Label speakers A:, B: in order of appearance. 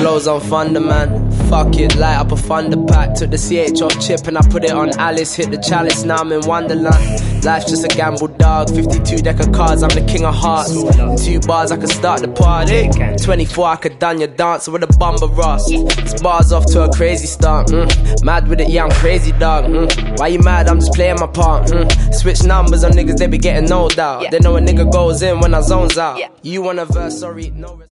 A: flows on Thunder, man. Fuck it, light up a Thunder pack. Took the CH off chip and I put it on Alice. Hit the chalice, now I'm in Wonderland. Life's just a gamble, dog. 52 deck of cards, I'm the king of hearts. 2 bars, I can start the party. 24, I could done your dance with a Bumba Ross. This bar's off to a crazy start. Mad with it, yeah, I'm crazy, dog. Why you mad? I'm just playing my part. Switch numbers on niggas, they be getting no doubt. They know a nigga goes in when I zones out. You want a verse, sorry, no.